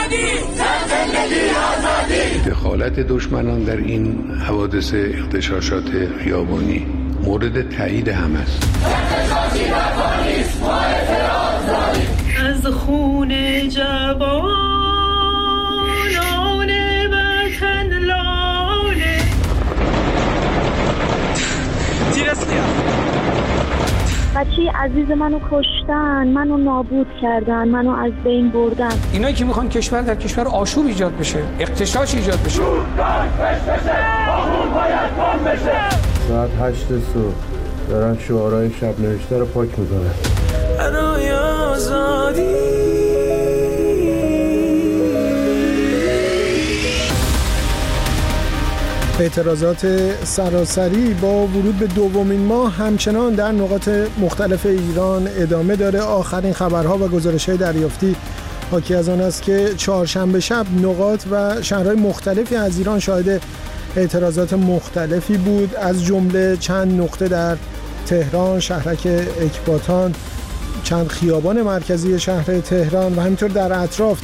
دخالت دشمنان در این حوادث اغتشاشات خیابانی مورد تایید هم است. از خون جوانان وطن لاله بچه عزیز منو کشتن، منو نابود کردن، منو از بین بردن. اینایی که میخوان کشور در کشور آشوب ایجاد بشه، اغتشاش ایجاد بشه. ساعت 8 صبح دارن شعارهای شب نوشته رو پاک میکنن. برای آزادی اعتراضات سراسری با ورود به دومین ماه همچنان در نقاط مختلف ایران ادامه داره. آخرین خبرها و گزارش‌های دریافتی حاکی از آن است که چهارشنبه شب نقاط و شهرهای مختلفی از ایران شاهد اعتراضات مختلفی بود، از جمله چند نقطه در تهران، شهرک اکباتان، چند خیابان مرکزی شهر تهران و همینطور در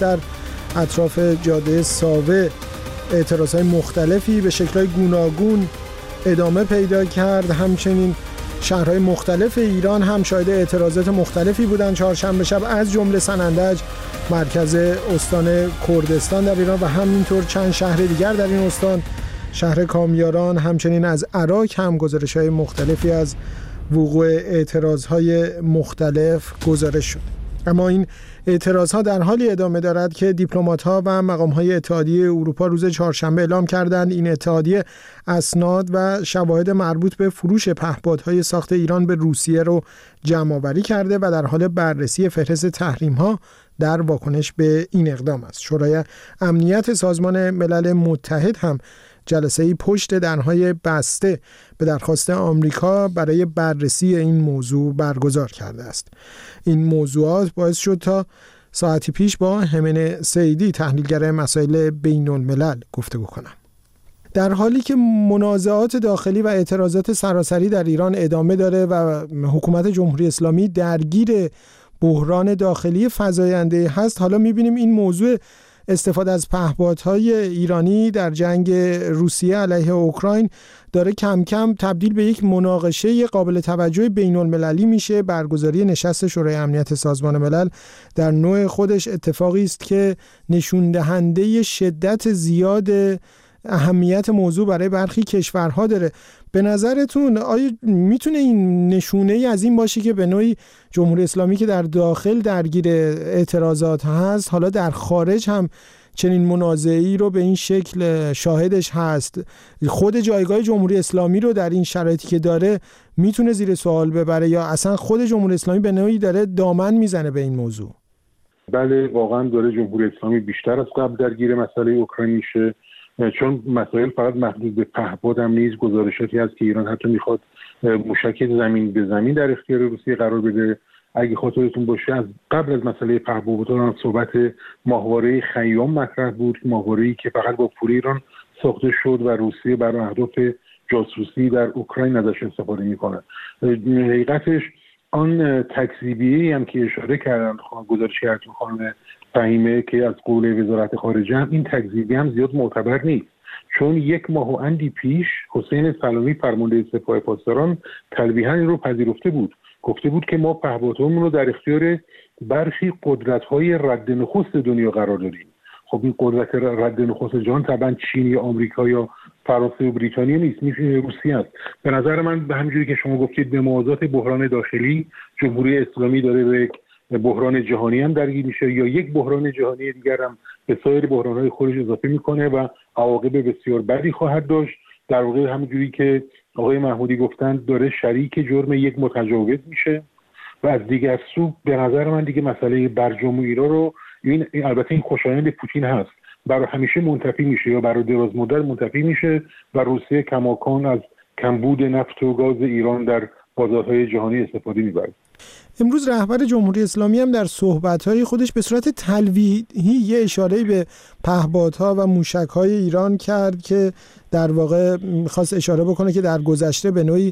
اطراف جاده ساوه اعتراضهای مختلفی به شکل‌های گوناگون ادامه پیدا کرد. همچنین شهرهای مختلف ایران هم شاهد اعتراضات مختلفی بودند چهارشنبه شب، از جمله سنندج مرکز استان کردستان در ایران و همینطور چند شهر دیگر در این استان، شهر کامیاران. همچنین از عراق هم گزارش‌های مختلفی از وقوع اعتراضهای مختلف گزارش شد. اما این اعتراضها در حالی ادامه دارد که دیپلمات‌ها و مقام‌های اتحادیه اروپا روز چهارشنبه اعلام کردند این اتحادیه اسناد و شواهد مربوط به فروش پهپادهای ساخت ایران به روسیه رو جمع‌آوری کرده و در حال بررسی فهرست تحریم‌ها در واکنش به این اقدام است. شورای امنیت سازمان ملل متحد هم جلسه‌ای پشت درهای بسته به درخواست آمریکا برای بررسی این موضوع برگزار کرده است. این موضوعات باعث شد تا ساعتی پیش با همین سیدی تحلیلگر مسائل بین الملل گفتگو کنم. در حالی که منازعات داخلی و اعتراضات سراسری در ایران ادامه داره و حکومت جمهوری اسلامی درگیر بحران داخلی فزاینده هست، حالا می‌بینیم این موضوع استفاده از پهپادهای ایرانی در جنگ روسیه علیه اوکراین داره کم کم تبدیل به یک مناقشه قابل توجه بین المللی میشه. برگزاری نشست شورای امنیت سازمان ملل در نوع خودش اتفاقی است که نشون دهنده شدت زیاد اهمیت موضوع برای برخی کشورها داره. به نظرتون آیا میتونه این نشونه ای از این باشه که به نوعی جمهوری اسلامی که در داخل درگیر اعتراضات هست، حالا در خارج هم چنین منازعه‌ای رو به این شکل شاهدش هست، خود جایگاه جمهوری اسلامی رو در این شرایطی که داره میتونه زیر سوال ببره، یا اصلا خود جمهوری اسلامی به نوعی داره دامن میزنه به این موضوع؟ بله، واقعا داره جمهوری اسلامی بیشتر از قبل درگیر مسئله اوکراین میشه، چون مسائل فقط محدود به پهپاد هم نیست. گزارشاتی هست که ایران حتی میخواد موشک زمین به زمین در اختیار روسیه قرار بده. اگه خاطرتون باشه از قبل از مسئله پهپادها صحبت ماهواره خیام مطرح بود، ماهواره‌ای که فقط با پول ایران ساخته شد و روسیه برای اهداف جاسوسی در اوکراین ازش استفاده میکنه. حقیقتش آن تکذیبیه هم که اشاره کردن گزارشگرتون خانم فهیمه که از قول وزارت خارجه هم، این تکذیبی هم زیاد معتبر نیست، چون 1 ماه و اندی پیش حسین سلامی فرمانده سپاه پاسداران تلویحاً این رو پذیرفته بود، گفته بود که ما پهپادهامون رو در اختیار برخی قدرت‌های رد نخست دنیا قرار دادیم. خب این قدرت رد نخست جهان طبعا چین یا آمریکا یا فرانسه و بریتانیا نیست، میشه روسیه است. به نظر من به همینجوری که شما گفتید به موازات بحران داخلی، جمهوری اسلامی داره به بحران جهانی هم درگیر میشه، یا یک بحران جهانی دیگر هم به سایر بحران‌های خودش اضافه میکنه و عواقب بسیار بدی خواهد داشت. در واقع همونجوری که آقای محمودی گفتند داره شریک جرم یک متجاوز میشه و از دیگر سو به نظر من دیگه مسئله برجام و ایران رو این البته این خوشایند پوتین هست، برای همیشه منتفی میشه یا برای دراز مدت منتفی میشه و روسیه کماکان از کمبود نفت و گاز ایران در بازارهای جهانی استفاده میبره. امروز رهبر جمهوری اسلامی هم در صحبت‌های خودش به صورت تلویحی یه اشاره به پهپادها و موشک‌های ایران کرد که در واقع می‌خواست اشاره بکنه که در گذشته به نوعی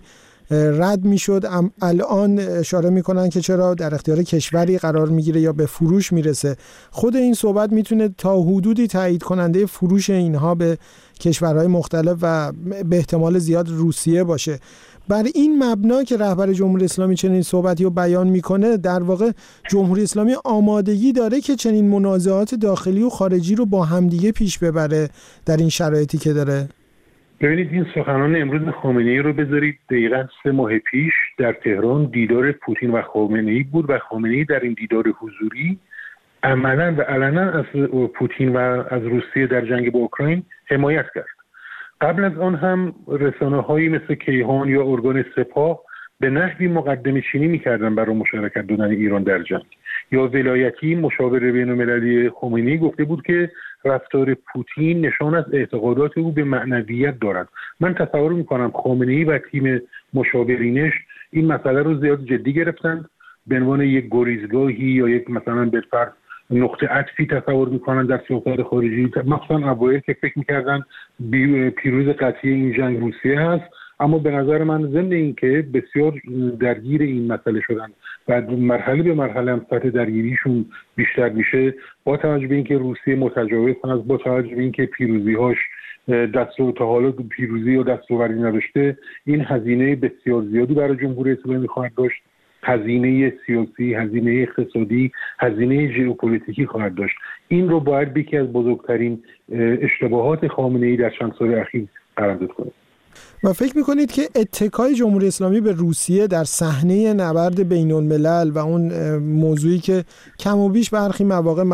رد میشد، الان اشاره میکنن که چرا در اختیار کشوری قرار میگیره یا به فروش میرسه. خود این صحبت میتونه تا حدودی تایید کننده فروش اینها به کشورهای مختلف و به احتمال زیاد روسیه باشه. بر این مبنا که رهبر جمهوری اسلامی چنین صحبتی رو بیان میکنه، در واقع جمهوری اسلامی آمادگی داره که چنین منازعات داخلی و خارجی رو با همدیگه پیش ببره در این شرایطی که داره. ببینید این سخنان امروز خامنه‌ای رو بذارید دقیقاً 3 ماه پیش در تهران دیدار پوتین و خامنه‌ای بود و خامنه‌ای در این دیدار حضوری عملاً و علنا از پوتین و از روسیه در جنگ با اوکراین حمایت کرد. قبل از آن هم رسانه‌هایی مثل کیهان یا ارگان سپاه به نحوی مقدمه چینی می‌کردن برای مشارکت دادن ایران در جنگ. یا ولایتی مشاور بین‌المللی خمینی گفته بود که رفتار پوتین نشان از اعتقادات او به معنویت دارد. من تصور می‌کنم خامنه‌ای و تیم مشاورینش این مسئله رو زیاد جدی گرفتند، به عنوان یک گریزگاهی یا یک مثلا بالفرض نقطه عطفی تصور میکنن در سیاست خارجی، مثلا اوایل که فکر میکردن پیروز قطعی این جنگ روسیه هست، اما به نظر من ضمن این که بسیار درگیر این مسئله شدن و مرحله به مرحله هم سطح درگیریشون بیشتر میشه، با توجه به اینکه روسیه متجاوز هست، با توجه به اینکه پیروزی‌هاش تا حالا پیروزی و دستاوردی نداشته، این هزینه بسیار زیادی برای جمهوری اسلامی خواهد داشت، هزینه سیاسی، هزینه اقتصادی، هزینه ژئوپلیتیکی خواهد داشت. این رو باید یکی از بزرگترین اشتباهات خامنه‌ای در چند سال اخیر قرار کنید. و فکر میکنید که اتکای جمهوری اسلامی به روسیه در صحنه نبرد بین‌الملل و اون موضوعی که کم و بیش برخی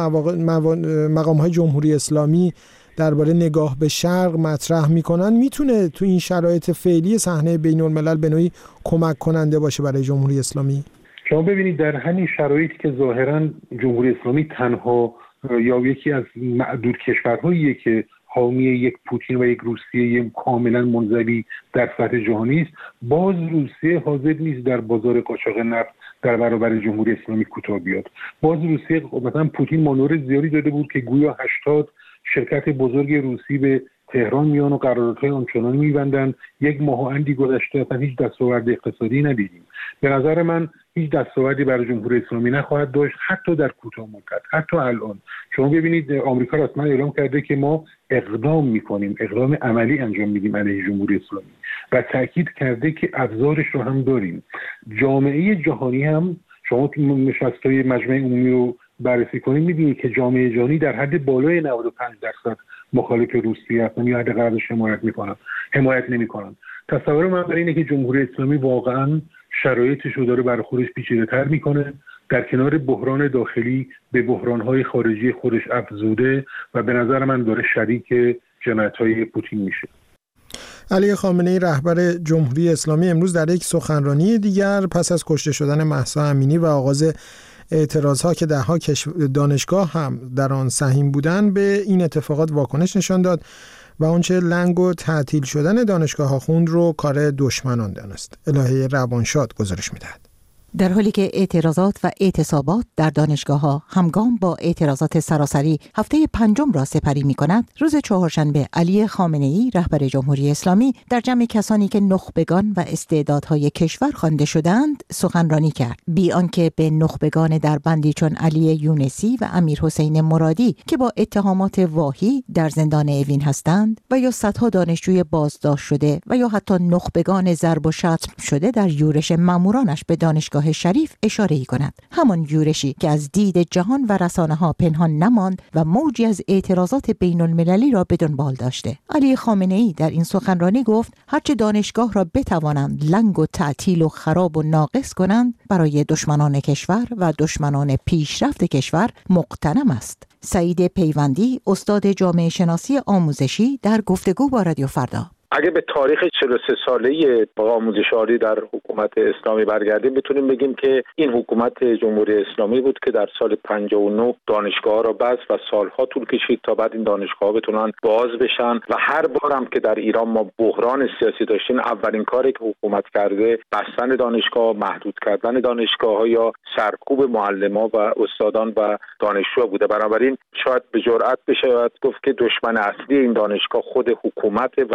مقام‌های جمهوری اسلامی درباره نگاه به شرق مطرح میکنن، میتونه تو این شرایط فعلی صحنه بین‌الملل به نوعی کمک کننده باشه برای جمهوری اسلامی؟ شما ببینید در همین شرایطی که ظاهراً جمهوری اسلامی تنها یا یکی از معدود کشورهاییه که حامی یک پوتین و یک روسیه کاملا منزوی در سطح جهانی است، باز روسیه حاضر نیست در بازار قاچاق نفت در برابر جمهوری اسلامی کوتاه بیاد. باز روسیه مثلا پوتین مانور زیادی داده بود که گویا 80 شرکت بزرگ روسی به تهران میان و قراردادهای آنچنانی می‌بندند. یک ماه و اندی گذشته اصلا هیچ دستاورد اقتصادی ندیدیم. به نظر من هیچ دستاوردی برای جمهوری اسلامی نخواهد داشت، حتی در کوتاه مدت. حتی الان شما ببینید آمریکا رسما اعلام کرده که ما اقدام می‌کنیم، اقدام عملی انجام میدیم علیه جمهوری اسلامی و تاکید کرده که ابزارش رو هم داریم. جامعه جهانی هم، شما نشست‌های مجمع عمومی رو بررسی کنید می‌بینید که جامعه جهانی در حد بالای 95% مخالف روسیه هستن یا حد قراردادش حمایت نمی‌کنن. تصور من برای اینه که جمهوری اسلامی واقعاً شرایطش رو داره برای خودش پیچیده‌تر می‌کنه، در کنار بحران داخلی به بحران‌های خارجی خودش افزوده و به نظر من داره شریک جنایت‌های پوتین میشه. علی خامنه‌ای رهبر جمهوری اسلامی امروز در یک سخنرانی دیگر پس از کشته شدن مهسا امینی و آغاز اعتراضها که ده‌ها دانشگاه هم در آن سهیم بودند به این اتفاقات واکنش نشان داد و آنچه لنگ و تعطیل شدن دانشگاه‌ها خوند رو کار دشمنان دانست. الهه روانشاد گزارش می‌دهد. در حالی که اعتراضات و اعتصابات در دانشگاه‌ها همگام با اعتراضات سراسری هفته پنجم را سپری می‌کند، روز چهارشنبه علی خامنه‌ای رهبر جمهوری اسلامی در جمع کسانی که نخبگان و استعدادهای کشور خوانده شدند سخنرانی کرد، بی آنکه به نخبگان در بندی چون علی یونسی و امیر حسین مرادی که با اتهامات واهی در زندان اوین هستند و یا صدها دانشجوی بازداشت شده و یا حتی نخبگان ضرب و شتم شده در یورش مامورانش به دانشگاه شریف اشاره‌ای کند، همان یورشی که از دید جهان و رسانه‌ها پنهان نماند و موجی از اعتراضات بین‌المللی را به دنبال داشته. علی خامنه‌ای در این سخنرانی گفت هرچه دانشگاه را بتوانند لنگ و تعطیل و خراب و ناقص کنند برای دشمنان کشور و دشمنان پیشرفت کشور مغتنم است. سعید پیوندی استاد جامعه شناسی آموزشی در گفتگو با رادیو فردا: اگه به تاریخ 43 ساله آموزش عالی در حکومت اسلامی برگردیم میتونیم بگیم که این حکومت جمهوری اسلامی بود که در سال 59 دانشگاه‌ها را بست و سالها طول کشید تا بعد این دانشگاه‌ها بتونن باز بشن و هر بارم که در ایران ما بحران سیاسی داشتیم اولین کاری که حکومت کرده بستن دانشگاه، محدود کردن دانشگاه‌ها یا سرکوب معلمان و استادان و دانشجوها بوده. بنابراین شاید به جرئت بشه گفت که دشمن اصلی این دانشگاه خود حکومت و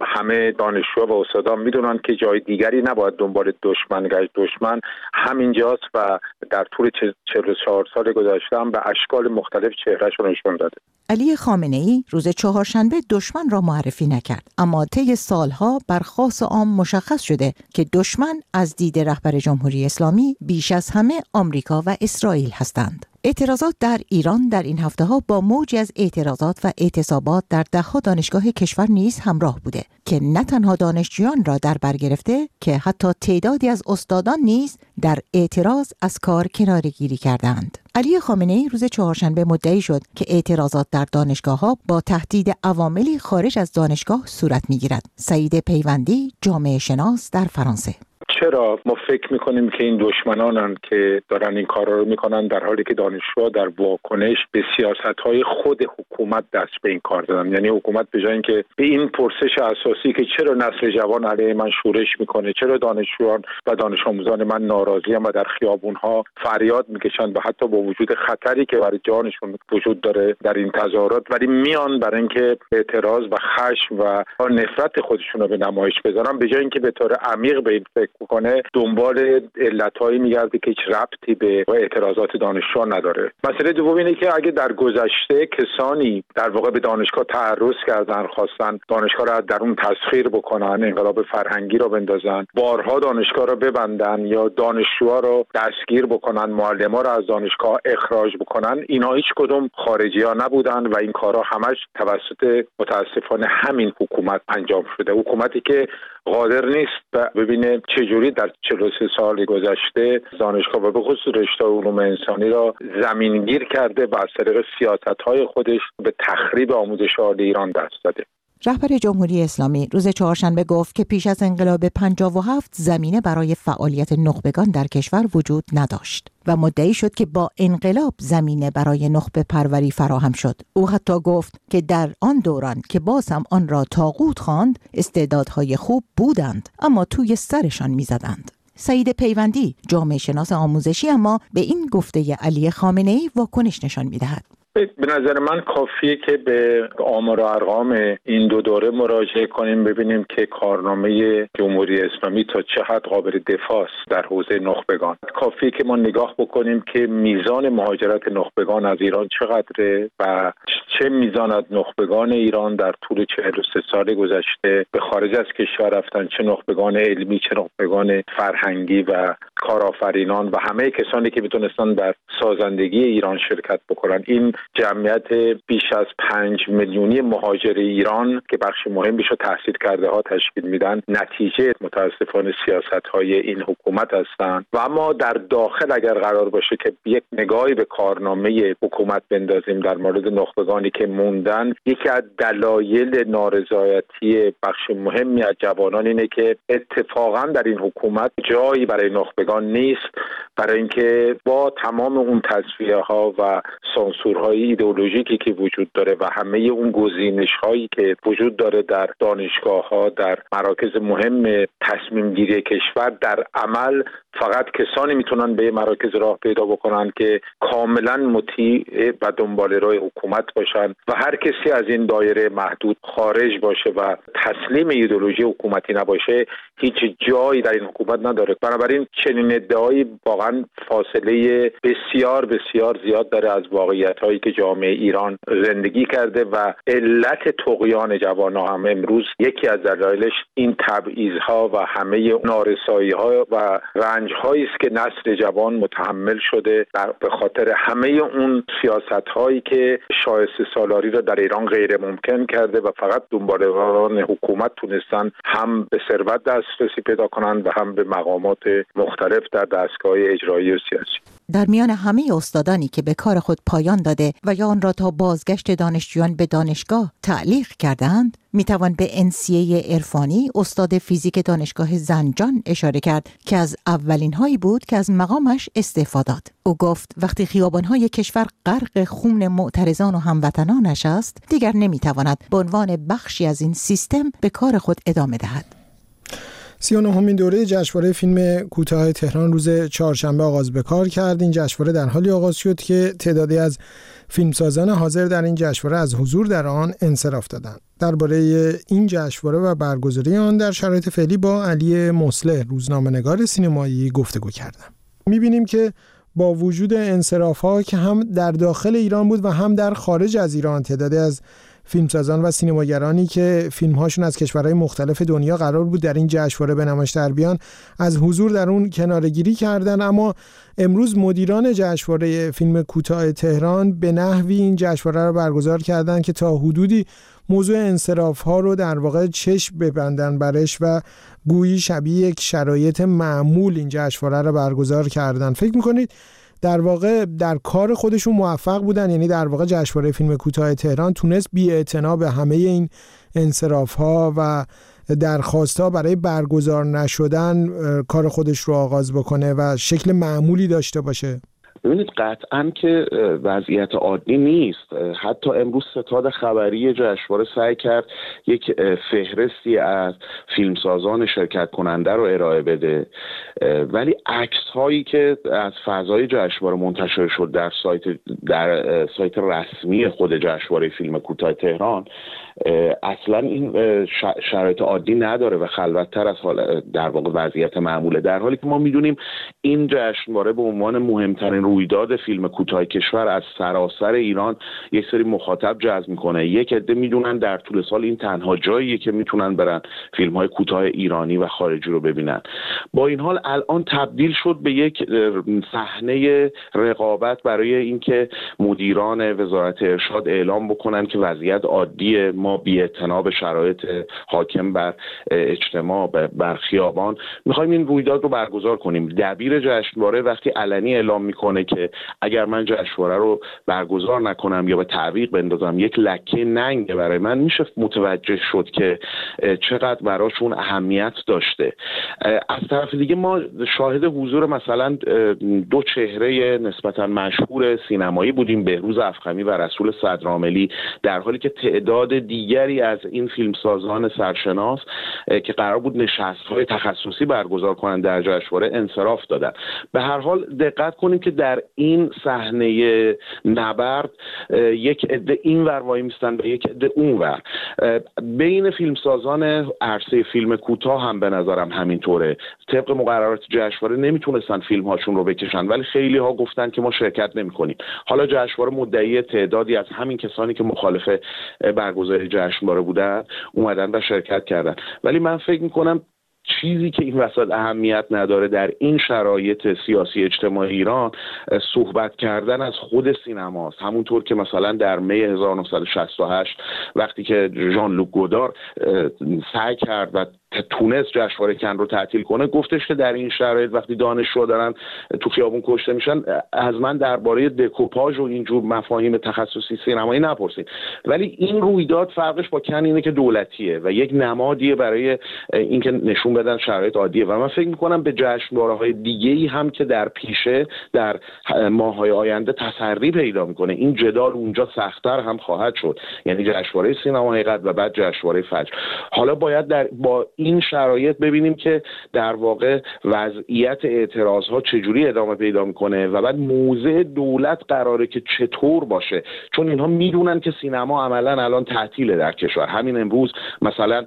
همه دانشجو و استادان میدونن که جای دیگری نباید دنبال دشمن گشت. دشمن همینجاست و در طول 44 سال گذشته هم به اشکال مختلف چهرهش رو نشون داده. علی خامنه‌ای روز چهارشنبه دشمن را معرفی نکرد، اما طی سالها بر خاص عام مشخص شده که دشمن از دید رهبر جمهوری اسلامی بیش از همه آمریکا و اسرائیل هستند. اعتراضات در ایران در این هفته‌ها با موجی از اعتراضات و اعتصابات در ده‌ها دانشگاه کشور نیز همراه بوده که نه تنها دانشجویان را در بر گرفته که حتی تعدادی از استادان نیز در اعتراض از کار کناره‌گیری کردند. علی خامنه‌ای روز چهارشنبه مدعی شد که اعتراضات در دانشگاه‌ها با تهدید عواملی خارج از دانشگاه صورت می‌گیرد. سعید پیوندی، جامعه شناس در فرانسه: چرا ما فکر میکنیم که این دشمنانن که دارن این کارا رو میکنن، در حالی که دانشجوها در واکنش به سیاست‌های خود حکومت دست به این کار دادن؟ یعنی حکومت به جای اینکه به این پرسش اساسی که چرا نسل جوان علیه من شورش میکنه، چرا دانشجویان و دانش آموزان من ناراضی ام و در خیابون‌ها فریاد میکشن و حتی با وجود خطری که برای جانشون وجود داره در این تظاهرات، ولی میان برای اینکه اعتراض و خشم و نفرت خودشون رو به نمایش بذارن، به جای اینکه به طور عمیق به این فکر کنه دنبال علتایی میگرده که هیچ ربطی به اعتراضات دانشجویان نداره. مسئله دوم اینه که اگه در گذشته کسانی در واقع به دانشگاه تعرض کردن، خواستن دانشگاه را در اون تسخیر بکنن، انقلاب فرهنگی را بندازن، بارها دانشگاه را ببندن یا دانشجوها را دستگیر بکنن، معلم‌ها را از دانشگاه اخراج بکنن، اینا هیچ کدوم خارجی‌ها نبودن و این کارها همش توسط متاسفانه همین حکومت انجام شده. حکومتی که قادر نیست ببینه چجوری در 43 سال گذشته دانشگاه و به خصوص رشته علوم انسانی را زمینگیر کرده و از طریق سیاست‌های خودش به تخریب آموزش عالی ایران دست داده. رهبر جمهوری اسلامی روز چهارشنبه گفت که پیش از انقلاب 57 زمینه برای فعالیت نخبگان در کشور وجود نداشت و مدعی شد که با انقلاب زمینه برای نخبه پروری فراهم شد. او حتی گفت که در آن دوران که باز هم آن را طاغوت خواند، استعدادهای خوب بودند اما توی سرشان می‌زدند. سعید پیوندی، جامعه شناس آموزشی، اما به این گفته علی خامنه‌ای واکنش نشان می‌دهد. به نظر من کافیه که به آمار و ارقام این دو دوره مراجعه کنیم، ببینیم که کارنامه جمهوری اسلامی تا چه حد قابل دفاع است در حوزه نخبگان. کافیه که ما نگاه بکنیم که میزان مهاجرت نخبگان از ایران چقدره و چه میزان از نخبگان ایران در طول 43 سال گذشته به خارج از کشور رفتن، چه نخبگان علمی، چه نخبگان فرهنگی و کارآفرینان و همه کسانی که میتونستن در سازندگی ایران شرکت بکنن. این جمعیت بیش از 5 میلیونی مهاجر ایران که بخش مهمیش رو تحصیل کرده ها تشکیل میدن، نتیجه متاسفانه سیاست‌های این حکومت هستند. و اما در داخل اگر قرار باشه که یک نگاهی به کارنامه حکومت بندازیم در مورد نخبگانی که موندن، یکی از دلایل نارضایتی بخش مهمی از جوانان اینه که اتفاقا در این حکومت جایی برای نخبگان نیست، برای اینکه با تمام اون تصفیه‌ها و سانسورهای ایدئولوژیکی که وجود داره و همه اون گزینش‌هایی که وجود داره در دانشگاه‌ها، در مراکز مهم تصمیم گیری کشور، در عمل فقط کسانی میتونن به مراکز راه پیدا بکنن که کاملا مطیع و دنبال راه حکومت باشن و هر کسی از این دایره محدود خارج باشه و تسلیم ایدئولوژی حکومتی نباشه هیچ جایی در این حکومت نداره. بنابراین چنین ادعایی واقعا فاصله بسیار بسیار زیاد داره از واقعیت‌هایی که جامعه ایران زندگی کرده و علت طغیان جوانان هم امروز یکی از دلایلش این تبعیض‌ها و همه نارسایی‌ها و رنج‌هایی است که نسل جوان متحمل شده به خاطر همه اون سیاست‌هایی که شایسته سالاری را در ایران غیر ممکن کرده و فقط دنباله‌ران حکومت تونستن هم به ثروت دسترسی پیدا کنند و هم به مقامات مختلف در دستگاه اجرایی و سیاسی. در میان همه استادانی که به کار خود پایان داده و یا آن را تا بازگشت دانشجویان به دانشگاه تعلیق کردند، میتوان به انسیه عرفانی، استاد فیزیک دانشگاه زنجان اشاره کرد که از اولین هایی بود که از مقامش استعفا داد. او گفت وقتی خیابان‌های کشور غرق خون معترضان و هموطنانش است، دیگر نمیتواند به عنوان بخشی از این سیستم به کار خود ادامه دهد. 39مین دوره جشنواره فیلم کوتاه تهران روز چهارشنبه آغاز به کار کرد. این جشنواره در حالی آغاز شد که تعدادی از فیلمسازان حاضر در این جشنواره از حضور در آن انصراف دادند. درباره این جشنواره و برگزاری آن در شرایط فعلی با علی مصلح، روزنامه‌نگار سینمایی، گفتگو کردم. می‌بینیم که با وجود انصراف‌ها که هم در داخل ایران بود و هم در خارج از ایران، تعدادی از فیلمسازان و سینماگرانی که فیلم‌هاشون از کشورهای مختلف دنیا قرار بود در این جشنواره به نمایش در بیان، از حضور در اون کناره‌گیری کردن. اما امروز مدیران جشنواره فیلم کوتاه تهران به نحوی این جشنواره رو برگزار کردن که تا حدودی موضوع انصراف‌ها رو در واقع چشم ببندن برش و گویی شبیه یک شرایط معمول این جشنواره رو برگزار کردن. فکر می‌کنید در واقع در کار خودشون موفق بودن؟ یعنی در واقع جشنواره فیلم کوتاه تهران تونست بی‌اعتنا به همه این انصراف‌ها و درخواست‌ها برای برگزار نشدن کار خودش رو آغاز بکنه و شکل معمولی داشته باشه؟ ببینید، قطعاً که وضعیت عادی نیست. حتی امروز ستاد خبری جشنواره سعی کرد یک فهرستی از فیلمسازان شرکت کننده رو ارائه بده، ولی عکس‌هایی که از فضای جشنواره منتشر شد در سایت رسمی خود جشنواره فیلم کوتاه تهران اصلا این شرایط عادی نداره و خلوت‌تر از حال در واقع وضعیت معموله، در حالی که ما می‌دونیم این جشنواره به عنوان مهمترین رویداد فیلم کوتاه کشور از سراسر ایران یک سری مخاطب جذب میکنه. یک عده میدونن در طول سال این تنها جاییه که میتونن برن فیلم‌های کوتاه ایرانی و خارجی رو ببینن. با این حال الان تبدیل شد به یک صحنه رقابت برای اینکه مدیران وزارت ارشاد اعلام بکنن که وضعیت عادیه، ما بی‌اعتنا به شرایط حاکم بر اجتماع بر خیابان میخوایم این رویداد رو برگزار کنیم. دبیر جشنواره وقتی علنی اعلام میکنه که اگر من جشنواره رو برگزار نکنم یا به تعویق بندازم یک لکه ننگ برای من، میشه متوجه شد که چقدر براشون اهمیت داشته. از طرف دیگه ما شاهد حضور مثلا دو چهره نسبتا مشهور سینمایی بودیم، بهروز افخمی و رسول صدرعاملی، در حالی که تعداد دیگری از این فیلمسازان سرشناس که قرار بود نشست‌های تخصصی برگزار کنند در جشنواره انصراف دادن. به هر حال دقت کنیم که در این صحنه نبرد یک عده این ور وای میستن و یک عده اون ور. بین فیلمسازان عرصه فیلم کوتاه هم به نظرم همینطوره. طبق مقررات جشنواره نمیتونستن فیلم‌هاشون رو بکشن، ولی خیلی ها گفتن که ما شرکت نمی‌کنیم. حالا جشنواره مدعی تعدادی از همین کسانی که مخالف برگزاری جشنواره بودن اومدن و شرکت کردن، ولی من فکر می‌کنم چیزی که این وسط اهمیت نداره در این شرایط سیاسی اجتماعی ایران صحبت کردن از خود سینماست. همونطور که مثلا در می 1968 وقتی که ژان لوک گودار سعی کرد و تونست جشنواره کن رو تعطیل کنه، گفتش که در این شرایط وقتی دانشجو دارن تو خیابون کشته میشن از من درباره دکوپاژ و اینجور مفاهیم تخصصی سینمایی نپرسید. ولی این رویداد فرقش با کن اینه که دولتیه و یک نمادیه برای اینکه نشون بدن شرایط عادیه و من فکر میکنم به جشنواره‌های دیگه‌ای هم که در پیشه در ماه‌های آینده تسری پیدا میکنه این جدال اونجا سخت‌تر هم خواهد شد، یعنی جشنواره سینما حقیقت و بعد جشنواره فجر. حالا باید با این شرایط ببینیم که در واقع وضعیت اعتراضها چجوری ادامه پیدا میکنه و بعد موضع دولت قراره که چطور باشه، چون اینها میدونن که سینما عملا الان تعطیله در کشور. همین امروز مثلا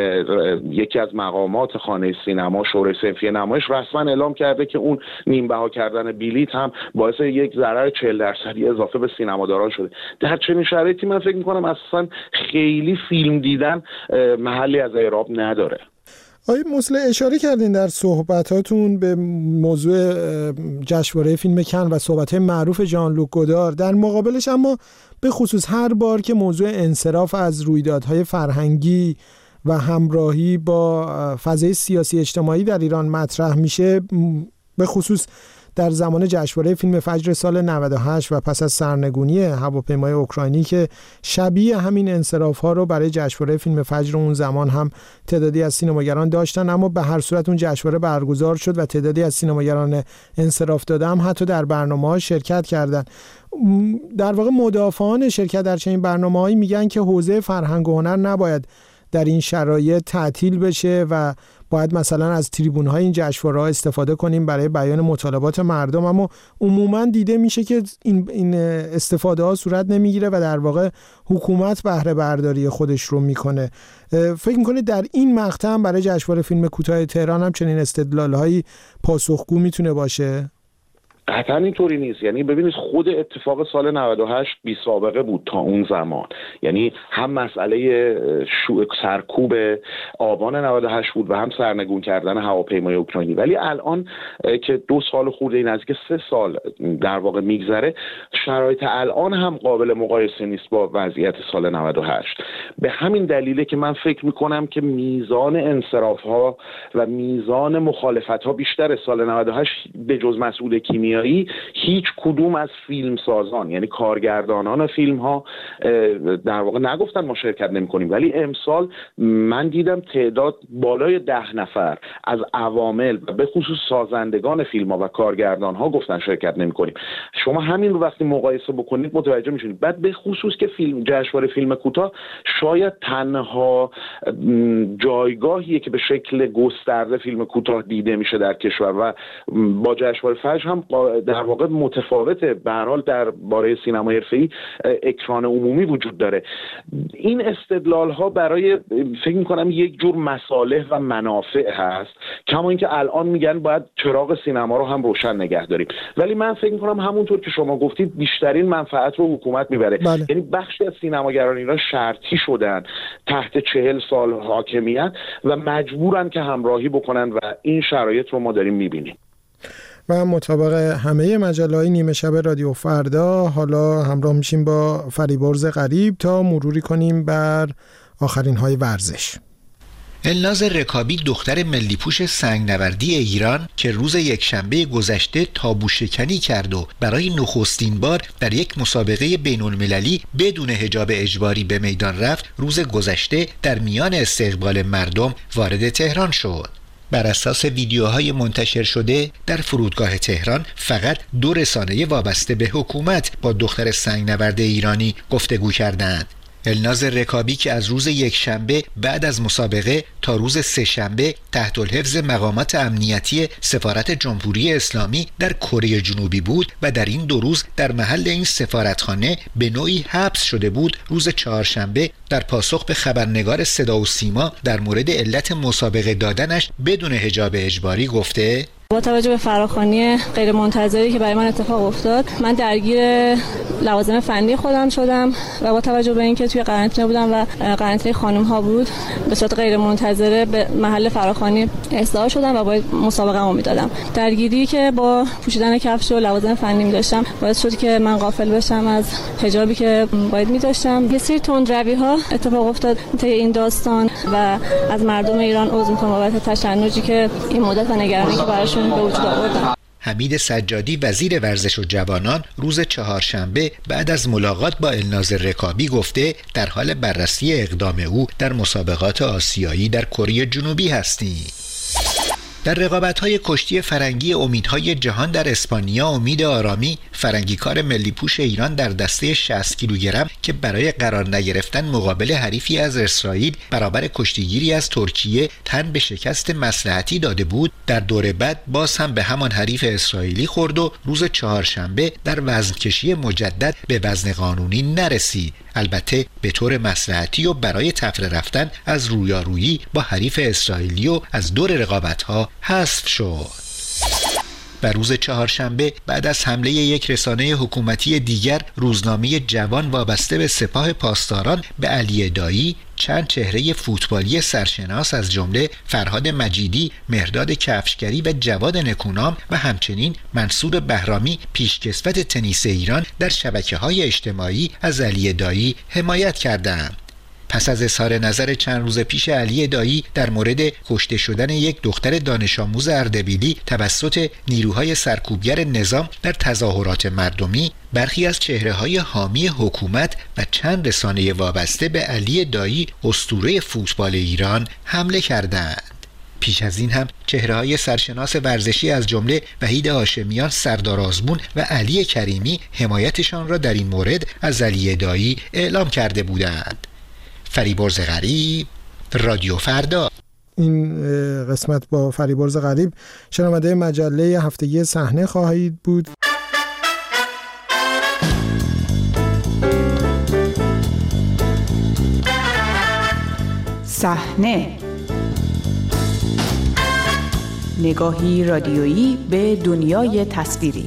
یکی از مقامات خانه سینما شورای صنفی نمایش رسما اعلام کرده که اون نیم بها کردن بلیط هم باعث یک ضرر 40% اضافه به سینماداران شده. در چنین شرایطی من فکر میکنم اصلا خیلی فیلم دیدن محلی از اعراب نداره. آقای مصلح، اشاره کردین در صحبتاتون به موضوع جشنواره فیلم کن و صحبت‌های معروف ژان لوک گودار. در مقابلش اما به خصوص هر بار که موضوع انصراف از رویدادهای فرهنگی و همراهی با فضای سیاسی اجتماعی در ایران مطرح میشه، به خصوص در زمان جشنواره فیلم فجر سال 98 و پس از سرنگونی هواپیمای اوکراینی که شبیه همین انصراف‌ها رو برای جشنواره فیلم فجر اون زمان هم تعدادی از سینماگران داشتن، اما به هر صورت اون جشنواره برگزار شد و تعدادی از سینماگران انصراف داده هم حتی در برنامه‌ها شرکت کردن. در واقع مدافعان شرکت در چنین برنامه‌هایی میگن که حوزه فرهنگ و هنر نباید در این شرایط تعطیل بشه و باید مثلا از تریبون‌های این جشنواره‌ها استفاده کنیم برای بیان مطالبات مردم، اما عموما دیده میشه که این استفاده ها صورت نمیگیره و در واقع حکومت بهره برداری خودش رو میکنه. فکر میکنه در این مقطع هم برای جشنواره فیلم کوتاه تهران هم چنین استدلال‌هایی پاسخگو میتونه باشه؟ قطعا اینطوری نیست. یعنی ببینید خود اتفاق سال 98 بی سابقه بود تا اون زمان. یعنی هم مسئله سرکوب آبان 98 بود و هم سرنگون کردن هواپیمای اوکراینی. ولی الان که 2 سال خورده نزدیک 3 سال در واقع میگذره، شرایط الان هم قابل مقایسه نیست با وضعیت سال 98. به همین دلیله که من فکر میکنم که میزان انصراف‌ها و میزان مخالفت‌ها بیشتر. سال 98 به جز مسئول کیمیا هیچ کدوم از فیلمسازان، یعنی کارگردانان فیلم ها در واقع نگفتن ما شرکت نمی کنیم، ولی امسال من دیدم تعداد بالای 10 نفر از عوامل و به خصوص سازندگان فیلم ها و کارگردان ها گفتن شرکت نمی کنیم. شما همین رو وقتی مقایسه بکنید متوجه میشید. بعد به خصوص که جشنواره فیلم کوتاه شاید تنها جایگاهیه که به شکل گسترده فیلم کوتاه دیده میشه در کشور و با جشنواره فجر هم در واقع متفاوته. به هر حال در باره سینما حرفه‌ای اکران عمومی وجود داره. این استدلال ها برای فکر می‌کنم یک جور مصالح و منافع هست، کما اینکه الان میگن باید چراغ سینما رو هم روشن نگه داریم. ولی من فکر می‌کنم همونطور که شما گفتید بیشترین منفعت رو حکومت میبره. یعنی بخشی از سینماگران ایران شرطی شدن تحت 40 سال حاکمیت و مجبورن که همراهی بکنن و این شرایط رو ما داریم میبینیم. و مطابق همه مجله‌های نیمه شب رادیو فردا حالا همراه میشیم با فریبرز غریب تا مروری کنیم بر آخرین های ورزش. الناز رکابی دختر ملیپوش سنگنوردی ایران که روز یکشنبه گذشته تابو شکنی کرد و برای نخستین بار در یک مسابقه بین‌المللی بدون حجاب اجباری به میدان رفت، روز گذشته در میان استقبال مردم وارد تهران شد. بر اساس ویدیوهای منتشر شده در فرودگاه تهران فقط 2 رسانه وابسته به حکومت با دختر سنگنورد ایرانی گفتگو کردند. الناز رکابی که از روز یکشنبه بعد از مسابقه تا روز سه‌شنبه تحت الحفظ مقامات امنیتی سفارت جمهوری اسلامی در کره جنوبی بود و در این 2 روز در محل این سفارتخانه به نوعی حبس شده بود، روز چهارشنبه در پاسخ به خبرنگار صدا و سیما در مورد علت مسابقه دادنش بدون حجاب اجباری گفته: با توجه به فراخوانی غیر منتظری که برای من اتفاق افتاد، من درگیر لوازم فنی خودم شدم و با توجه به اینکه توی قرنطینه بودم و قرنطینه خانم ها بود، به صورت غیر منتظره به محل فراخوانی احضار شدم و باید مسابقه‌مو میدادم. درگیری که با پوشیدن کفش و لوازم فنی می‌داشتم باعث شد که من غافل بشم از حجابی که باید می‌داشتم. یه سری تندروی‌ها اتفاق افتاد طی این داستان و از مردم ایران عذر می‌خوام بابت تشنجی که این مدت و نگرانی که براش به وجود آوردن. حمید سجادی وزیر ورزش و جوانان روز چهارشنبه بعد از ملاقات با الناز رکابی گفته در حال بررسی اقدام او در مسابقات آسیایی در کره جنوبی هستیم. در رقابت‌های کشتی فرنگی امیدهای جهان در اسپانیا، امید آرامی فرنگیکار ملیپوش ایران در دسته 60 کیلوگرم که برای قرار نگرفتن مقابل حریفی از اسرائیل برابر کشتیگیری از ترکیه تن به شکست مصلحتی داده بود، در دور بعد باز هم به همان حریف اسرائیلی خورد و روز چهارشنبه در وزنکشی مجدد به وزن قانونی نرسید، البته به طور مصلحتی و برای تفره رفتن از رویارویی با حریف اسرائیلی و از دور رقابت‌ها حذف شد. و روز چهارشنبه بعد از حمله یک رسانه حکومتی دیگر، روزنامه جوان وابسته به سپاه پاسداران به علی دایی چند چهره فوتبالی سرشناس از جمله فرهاد مجیدی، مهرداد کفشگری و جواد نکونام و همچنین منصور بهرامی پیشکسوت تنیس ایران در شبکه‌های اجتماعی از علی دایی حمایت کردند. پس از اظهار نظر چند روز پیش علی دایی در مورد کشته شدن یک دختر دانش آموز اردبیلی توسط نیروهای سرکوبگر نظام در تظاهرات مردمی، برخی از چهره‌های حامی حکومت و چند رسانه وابسته به علی دایی اسطوره فوتبال ایران حمله کردند. پیش از این هم چهره‌های سرشناس ورزشی از جمله وحید هاشمیان، سردار آزمون و علی کریمی حمایتشان را در این مورد از علی دایی اعلام کرده بودند. فریبرز غریب، رادیو فردا. این قسمت با فریبرز غریب شنونده مجله هفتگی صحنه خواهید بود. صحنه، نگاهی رادیویی به دنیای تصویری.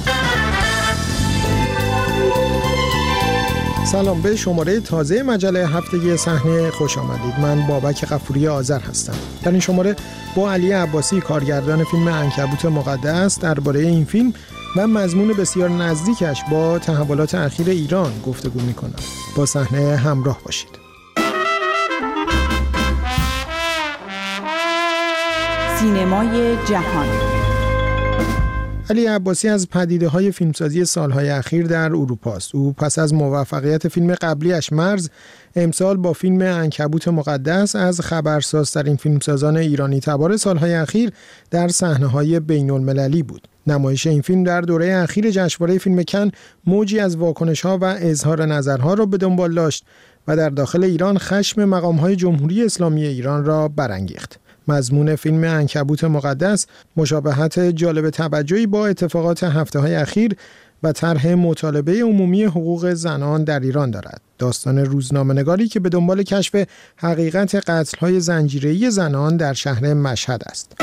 سلام، به شماره تازه مجله هفتگی صحنه خوش آمدید. من بابک غفوری آذر هستم. در این شماره با علی عباسی، کارگردان فیلم عنکبوت مقدس، درباره این فیلم و مضمون بسیار نزدیکش با تحولات اخیر ایران گفتگو می‌کنم. با صحنه همراه باشید. سینمای جهان. علی عباسی از پدیده‌های فیلمسازی سالهای اخیر در اروپا است. او پس از موفقیت فیلم قبلیش مرز، امسال با فیلم عنکبوت مقدس از خبرسازترین فیلمسازان ایرانی تبار سالهای اخیر در صحنه‌های بین‌المللی بود. نمایش این فیلم در دوره اخیر جشنواره فیلم کن موجی از واکنش‌ها و اظهار نظرها را به دنبال داشت و در داخل ایران خشم مقام‌های جمهوری اسلامی ایران را برانگیخت. مضمون فیلم عنکبوت مقدس مشابهت جالب توجهی با اتفاقات هفته‌های اخیر و طرح مطالبه عمومی حقوق زنان در ایران دارد. داستان روزنامه‌نگاری که به دنبال کشف حقیقت قتل‌های زنجیره‌ای زنان در شهر مشهد است.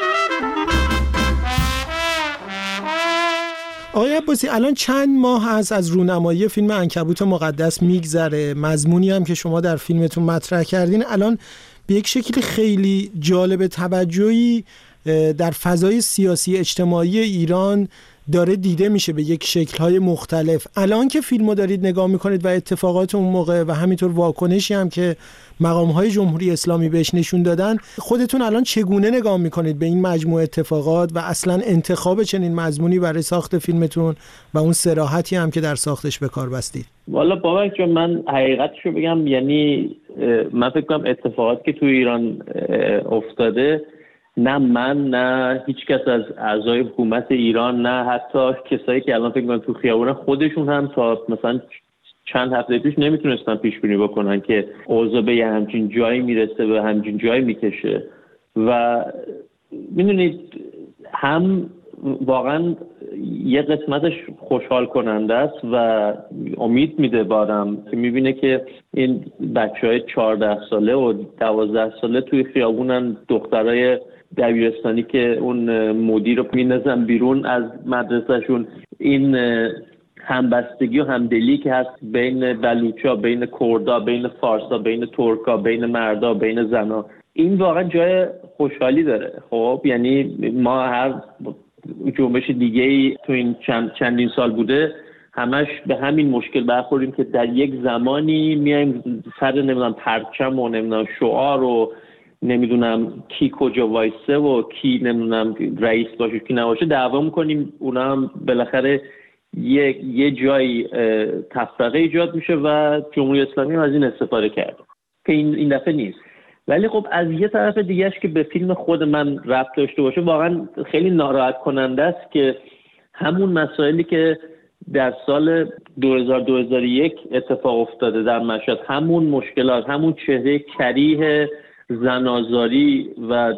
آقای عباسی، الان چند ماه از رونمایی فیلم عنکبوت مقدس میگذره. مضمونی هم که شما در فیلمتون مطرح کردین الان به یک شکل خیلی جالب توجهی در فضای سیاسی اجتماعی ایران داره دیده میشه به یک شکل‌های مختلف. الان که فیلمو دارید نگاه میکنید و اتفاقات اون موقع و همینطور واکنشی هم که مقام‌های جمهوری اسلامی بهش نشون دادن، خودتون الان چگونه نگاه میکنید به این مجموعه اتفاقات و اصلا انتخاب چنین مضمونی برای ساخت فیلمتون و اون صراحتی هم که در ساختش به کار بستید؟ والا بابک جان، من حقیقتشو بگم، یعنی من فکر کنم اتفاقاتی که تو ایران افتاده، نه من نه هیچ کس از اعضای حکومت ایران، نه حتی کسایی که الان فکر کنم تو خیابون خودشون هم تا مثلا چند هفته پیش نمیتونستن پیش بینی بکنن که اوضاع به همچین جایی میرسه، به همچین جایی میکشه. و میدونید هم واقعا یه قسمتش خوشحال کننده است و امید میده بارم که میبینه که این بچهای 14 ساله و 12 ساله توی خیابونن، دخترای دبیرستانی که اون مدیر رو میندازن بیرون از مدرسهشون. این همبستگی و همدلی که هست بین بلوچا، بین کردا، بین فارسا، بین ترکا، بین مردا، بین زنا، این واقعا جای خوشحالی داره. خب یعنی ما هر جنبش دیگه‌ای تو این چندین سال بوده همش به همین مشکل برخوریم که در یک زمانی میایم سر نمیدونم پرچم و نمیدونم شعار و نمیدونم کی کجا وایسه و کی نمیدونم رئیس باشه کی نباشه دعوا میکنیم. اونا هم بالاخره یه جایی تفرقه ایجاد میشه و جمهوری اسلامی هم از این استفاده کرده که این دفعه نیست. ولی خب از یه طرف دیگهش که به فیلم خود من ربط داشته باشه، واقعا خیلی ناراحت کننده است که همون مسائلی که در سال 2001 اتفاق افتاده در مشهد، همون مشکلات، همون چهره کریه زنازاری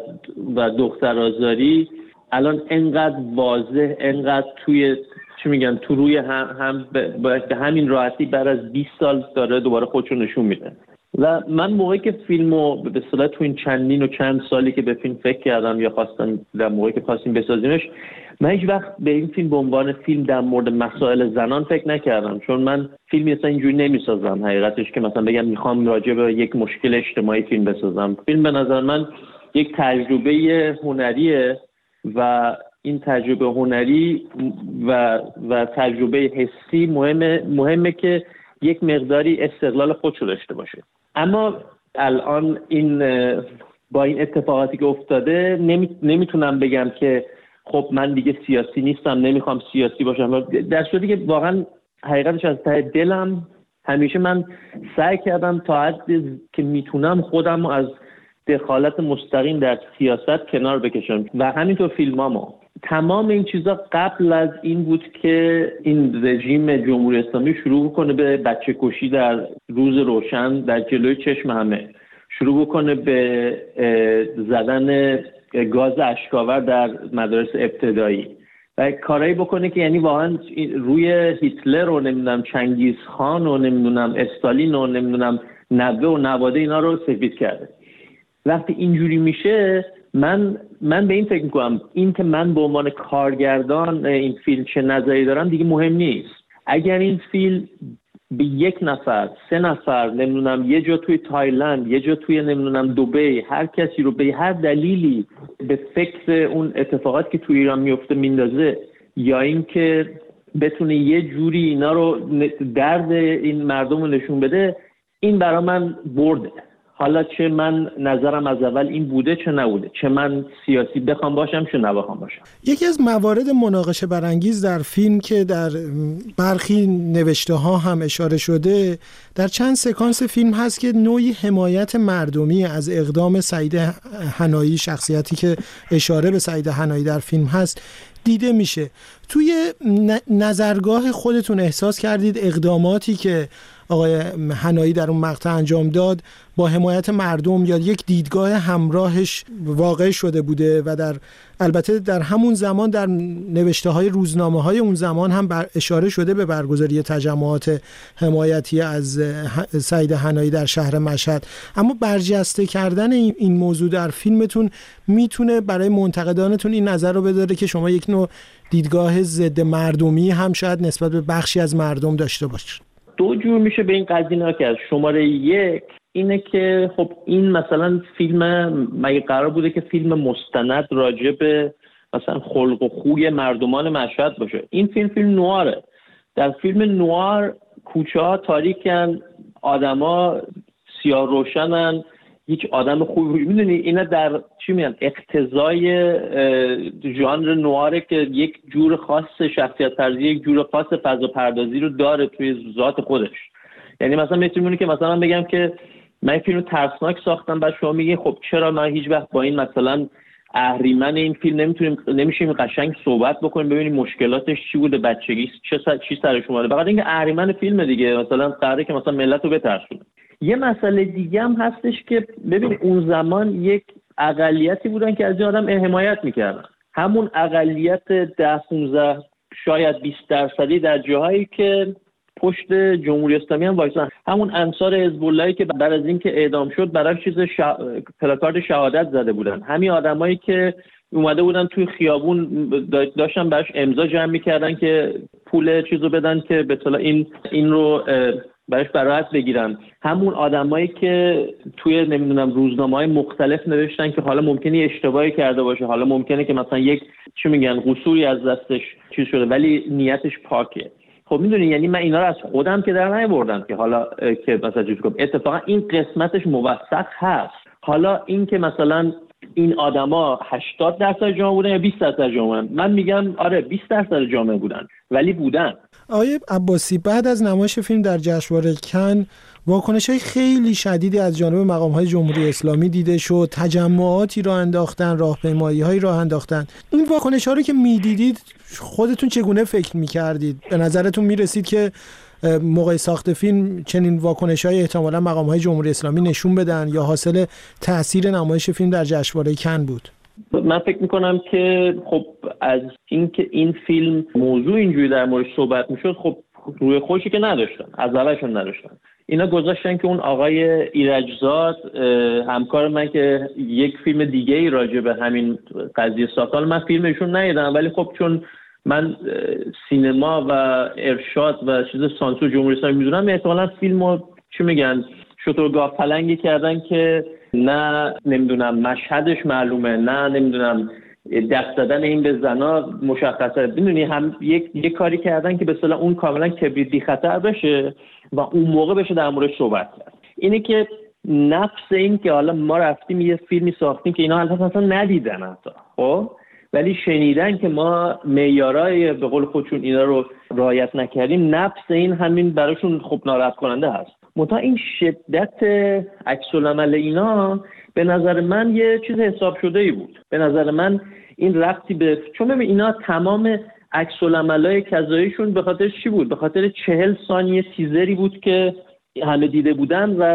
و دخترآزاری الان انقدر واضح، انقدر توی تو روی هم به همین راحتی بعد از 20 سال داره دوباره خودشو نشون میده. و من موقعی که فیلمو به اصطلاح تو این چندین و چند سالی که به فیلم فکر کردم یا خواستم در موقعی که خواستیم بسازیمش، من هیچ وقت به این فیلم به عنوان فیلم در مورد مسائل زنان فکر نکردم، چون من فیلمی اصلا اینجوری نمیسازم حقیقتش که مثلا بگم میخوام راجع به یک مشکل اجتماعی فیلم بسازم. فیلم به نظر من یک تجربه هنریه و این تجربه هنری و تجربه حسی مهمه که یک مقداری استقلال خودشو داشته باشه. اما الان با این اتفاقاتی که افتاده نمیتونم بگم که خب من دیگه سیاسی نیستم، نمیخوام سیاسی باشم، در صورتی که واقعا حقیقتش از ته دلم همیشه من سعی کردم تا حدی که میتونم خودم از دخالت مستقیم در سیاست کنار بکشم و همینطور فیلمامو. تمام این چیزا قبل از این بود که این رژیم جمهوری اسلامی شروع کنه به بچه کشی در روز روشن در جلوی چشم همه. شروع بکنه به زدن گاز اشک‌آور در مدارس ابتدایی و کارایی بکنه که یعنی واقعا روی هیتلر و نمیدونم چنگیز خان و نمیدونم استالین و نمیدونم نوه و نواده اینا رو سفید کرده. وقتی اینجوری میشه من به این فکر میکنم این که من به عنوان کارگردان این فیلم چه نظری دارم دیگه مهم نیست. اگر این فیلم به 1 نفر 3 نفر نمیدونم یه جا توی تایلند یه جا توی نمیدونم دبی هر کسی رو به هر دلیلی به فکر اون اتفاقات که توی ایران میفته میندازه یا اینکه بتونه یه جوری اینا رو درد این مردم رو نشون بده، این برای من برده. حالا چه من نظرم از اول این بوده چه نبوده، چه من سیاسی بخوام باشم چه نبخوام باشم. یکی از موارد مناقشه برانگیز در فیلم که در برخی نوشته ها هم اشاره شده در چند سکانس فیلم هست که نوعی حمایت مردمی از اقدام سعید حنایی، شخصیتی که اشاره به سعید حنایی در فیلم هست، دیده میشه. توی نظرگاه خودتون احساس کردید اقداماتی که آقای حنایی در اون مقطع انجام داد با حمایت مردم یا یک دیدگاه همراهش واقع شده بوده و البته در همون زمان در نوشته‌های روزنامه‌های اون زمان هم اشاره شده به برگزاری تجمعات حمایتی از سعید حنایی در شهر مشهد، اما برجسته کردن این موضوع در فیلمتون میتونه برای منتقدانتون این نظر رو بداره که شما یک نوع دیدگاه ضد مردمی هم شاید نسبت به بخشی از مردم داشته باشید. دو جور میشه به این قضیه نگاه کرد. شماره 1 اینه که خب این مثلا فیلم مگه قرار بوده که فیلم مستند راجع به مثلا خلق و خوی مردمان مشهد باشه؟ این فیلم نواره. در فیلم نوار کوچه ها تاریکن، آدما سیاه روشنن، هیچ آدم خوبی میدونی اینا در چی میگن اقتضای ژانر نواره که یک جور خاص شخصیت پردازی، یک جور خاص فضا پردازی رو داره توی ذات خودش. یعنی مثلا میتونی که مثلا بگم که من فیلم ترسناک ساختم بعد شما میگین خب چرا من هیچ وقت با این مثلا اهریمن این فیلم نمیشیم قشنگ صحبت بکنیم ببینیم مشکلاتش چی بوده، بچگی چی سرش اومده، فقط اینکه اهریمن فیلم دیگه مثلا قراره که مثلا ملت رو بترسونه. یه مسئله دیگه هم هستش که ببین اون زمان یک اقلیتی بودن که از این آدم حمایت میکردن، همون اقلیت 10-15 شاید 20% در جاهایی که پشت جمهوری اسلامی هم وایسن، همون انصار حزب اللهی که بعد از اینکه اعدام شد برای چیز پلاکارد شهادت زده بودن، همین آدمایی که اومده بودن توی خیابون داشتن براش امضا جمع میکردن که پول چیزو بدن که به اصطلاح این رو براش براحت بگیرن، همون آدمایی که توی نمیدونم روزنامه‌های مختلف نوشتن که حالا ممکنه اشتباهی کرده باشه، حالا ممکنه که مثلا یک چی میگن قصوری از دستش چیز شده ولی نیتش پاکه. خب میدونی یعنی من اینا رو از خودم که در نیاوردم که حالا که مثلا چیز کنم، اتفاقا این قسمتش موثق هست. حالا این که مثلا این آدما 80% جامعه بودن یا 20% جامعه بودن، من میگم آره 20% جامعه بودن ولی بودن. آقای عباسی، بعد از نمایش فیلم در جشنواره کن واکنش‌های خیلی شدیدی از جانب مقام‌های جمهوری اسلامی دیده شد، تجمعاتی راه انداختن، راهپیمایی‌هایی راه انداختن. این واکنش‌ها رو که می‌دیدید خودتون چگونه فکر می‌کردید؟ به نظرتون می‌رسید که موقع ساخت فیلم چنین واکنش‌های احتمالاً مقام‌های جمهوری اسلامی نشون بدن یا حاصل تأثیر نمایش فیلم در جشنواره کن بود؟ من فکر میکنم که خب از اینکه این فیلم موضوع اینجوری در موردش صحبت میشد خب روی خوشی که نداشتن، از اولشون نداشتن. اینا گذاشتن که اون آقای ایرجزاد همکار من که یک فیلم دیگه ای راجع به همین قضیه ساخت، من فیلمشون ندیدم ولی خب چون من سینما و ارشاد و چیز سانسور جمهوری اسلامی میدونم، احتمالاً فیلمو چی میگن شترگاه پلنگی کردن که نه نمیدونم مشهدش معلومه، نه نمیدونم دست زدن این به زنا مشخصه، میدونی هم یک کاری کردن که به اصطلاح اون کاملا کبریت بی خطر بشه و اون موقع بشه در موردش صحبت کرد. اینه که نفس این که حالا ما رفتیم یه فیلمی ساختیم که اینا اصلا ندیدن حتی، خب ولی شنیدن که ما معیارای به قول خودشون اینا رو رعایت نکردیم، نفس این همین براشون خب ناراحت کننده هست. منتها این شدت عکس‌العمل اینا به نظر من یه چیز حساب شده‌ای بود. به نظر من این ربطی به چون ببین اینا تمام عکس‌العملای کذاییشون به خاطر چی بود؟ به خاطر 40 ثانیه تیزری بود که همه دیده بودن و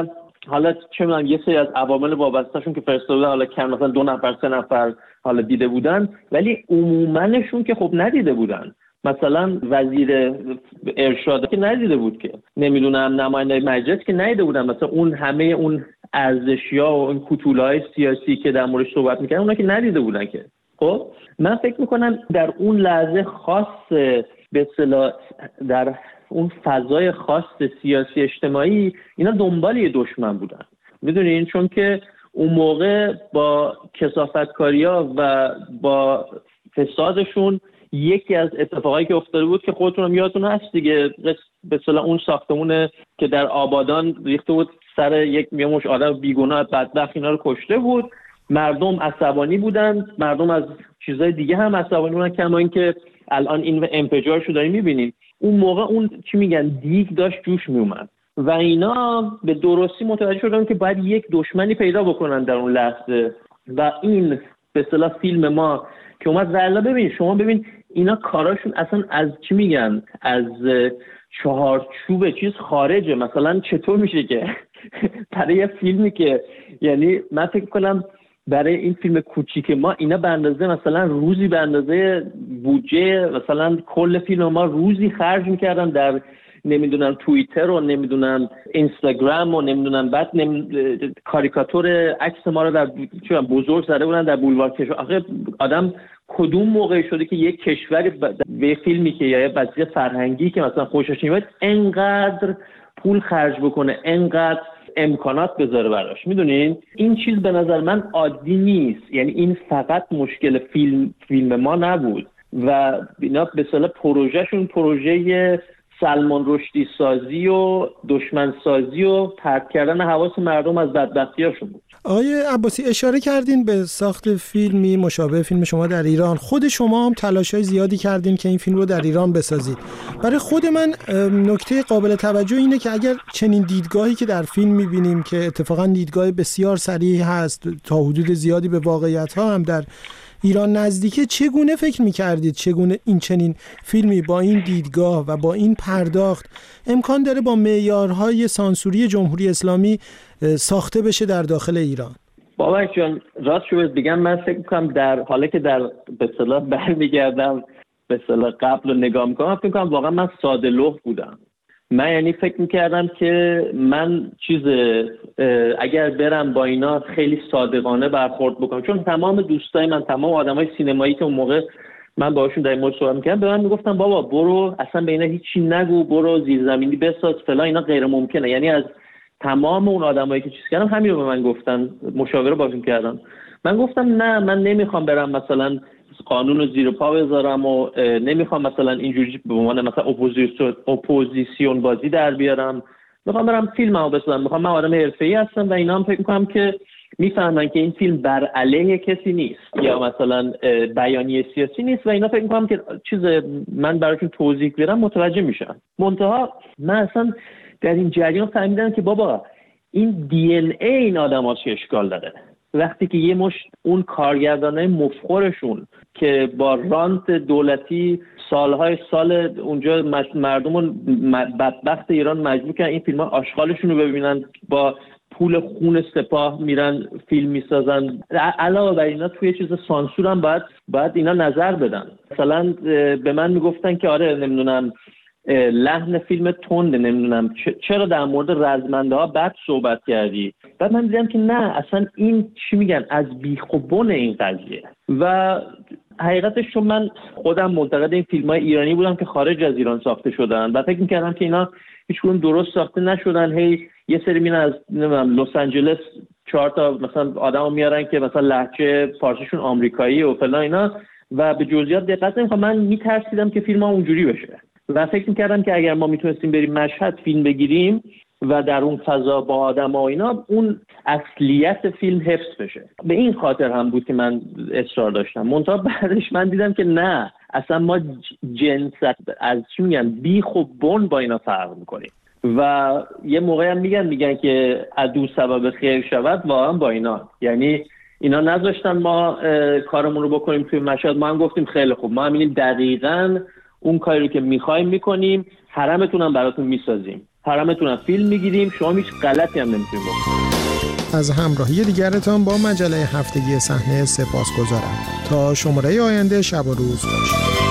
حالا چه می‌دونم یه سری از عوامل وابسته‌شون که فرستاده حالا کم مثلا 2 نفر 3 نفر حالا دیده بودن، ولی عموماًشون که خب ندیده بودن. مثلا وزیر ارشاد که ندیده بود، که نمیدونم نماینده مجلس که ندیده بودن، مثلا اون همه اون ارزشی‌ها و اون کوتوله‌های سیاسی که در موردش صحبت می‌کردن اونا که ندیده بودن که. خب من فکر می‌کنم در اون لحظه خاص به اصطلاح در اون فضای خاص سیاسی اجتماعی اینا دنبال یه دشمن بودن، میدونین، چون که اون موقع با کثافتکاری‌ها و با فسادشون یکی از اتفاقایی که افتاده بود که خودتون هم یادتون هست دیگه، به اصطلاح اون ساختمون که در آبادان ریخته بود سر یک مش آدم بیگناه بدبخت اینا رو کشته بود. مردم عصبانی بودن، مردم از چیزای دیگه هم عصبانی بودن، کما اینکه الان این انفجارشو داریم می‌بینیم. اون موقع اون چی میگن دیگ داشت جوش میومد و اینا به درستی متوجه شدن که باید یک دشمنی پیدا بکنن در اون لحظه و این به اصطلاح فیلم ما که اومد زلا. ببین شما ببین اینا کاراشون اصلا از چی میگن از چهارچوب چیز خارجه. مثلا چطور میشه که برای یه فیلمی که یعنی من فکر کنم برای این فیلم کوچیک ما اینا به اندازه مثلا روزی به اندازه بودجه مثلا کل فیلم ما روزی خرج میکردن در نمیدونم توییتر و نمیدونم اینستاگرام و نمیدونم بعد کاریکاتور عکس ما رو در بزرگ زده بودن در بولوار کشور. آخه آدم کدوم موقع شده که یک کشوری به فیلمی که یا بازی فرهنگی که مثلا خوشش میاد انقدر پول خرج بکنه، انقدر امکانات بذاره براش؟ میدونین این چیز به نظر من عادی نیست. یعنی این فقط مشکل فیلم ما نبود و اینا به اصطلاح پروژهشون پروژه سلمان رشدی سازی و دشمن سازی و پرت کردن حواس مردم از بدبختیاشون بود. آقای عباسی اشاره کردین به ساخت فیلمی مشابه فیلم شما در ایران. خود شما هم تلاش‌های زیادی کردین که این فیلم رو در ایران بسازید. برای خود من نکته قابل توجه اینه که اگر چنین دیدگاهی که در فیلم می‌بینیم که اتفاقا دیدگاه بسیار صریح هست، تا حدود زیادی به واقعیت‌ها هم در ایران نزدیکه، چگونه فکر می‌کردید چگونه این چنین فیلمی با این دیدگاه و با این پرداخت امکان داره با معیارهای سانسوری جمهوری اسلامی ساخته بشه در داخل ایران؟ بابک جان راستش رو بگم من فکر می‌کنم در حالی که در به اصطلاح برمیگردم به اصطلاح قبل رو نگاه می‌کنم، فکر می‌کنم واقعا من ساده لوح بودم. من یعنی فکر می‌کردم که من اگر برم با اینا خیلی صادقانه برخورد بکنم، چون تمام دوستای من، تمام آدمای سینمایی که اون موقع من باهاشون در این مورد صحبت می‌کردم به من میگفتن بابا برو اصلا به اینا هیچی نگو، برو زیرزمینی بساز فلان، اینا غیر ممکنه. یعنی از تمام اون آدمایی که چیز کردم همین رو به من گفتن، مشاوره باشون کردن. من گفتم نه، من نمیخوام برم مثلا قانون رو زیر پا بذارم و نمیخوام مثلا اینجوری به عنوان مثلا اپوزیسیون بازی در بیارم. میخوام برم فیلممو بسازم. میخوام، من آدم حرفه‌ای هستم و اینا هم فکر میکنم که میفهمن که این فیلم بر علیه کسی نیست یا مثلا بیانیه سیاسی نیست و اینا فکر میکنم که من براشون توضیح بدم متوجه میشن. منتها من اصلا در این جریان فهمیدم که بابا این دی ان ای این آدم‌ها چه اشکال داره. وقتی که یه مش اون کارگردانای مفخورشون که با رانت دولتی سالهای سال اونجا مردم بدبخت ایران مجبور کردن این فیلم‌ها آشغالشون رو ببینن، با پول خون سپاه میرن فیلم میسازن. علاوه بر اینا توی چیز سانسور هم باید اینا نظر بدن. مثلا به من میگفتن که آره نمیدونم لحن فیلم تنده، نمیدونم چرا در مورد رزمنده ها بد صحبت کردی. بعد من دیدم که نه، اصلا این چی میگن از بیخ و بن این قضیه. و حقیقتش چون من خودم منتقد این فیلم های ایرانی بودم که خارج از ایران ساخته شدن و فکر میکردم که اینا هیچ کدوم درست ساخته نشدن. هی یه سری میرن از نمیدونم لس آنجلس 4 تا مثلا آدمو میارن که مثلا لهجه فارسیشون آمریکایی و فلان اینا و به جزئیات دقت نمیکنن. من میترسیدم که فیلم‌ها اونجوری بشه و فکر می‌کردم که اگر ما میتونستیم بریم مشهد فیلم بگیریم و در اون فضا با آدم‌ها و اینا، اون اصلیت فیلم حفظ بشه. به این خاطر هم بود که من اصرار داشتم. منتها بعدش من دیدم که نه، اصلا ما جنست از چی میگن بیخ و بن با اینا فرق می‌کنیم و یه موقعی هم میگن که عدو سبب خیر شود، واقعا با اینا. یعنی اینا نذاشتن ما کارمون رو بکنیم توی مشهد، ما هم گفتیم خیلی خوب، ما همین دقیقاً اون کاری رو که می‌خوایم می‌کنیم، حرمتون هم براتون می‌سازیم. حرمتون فیلم میگیریم، شما هیچ غلطی هم نمیتونید بکنید. از همراهی دیگرتان با مجله هفتگی صحنه سپاسگزارم. تا شماره آینده شب و روز خوش.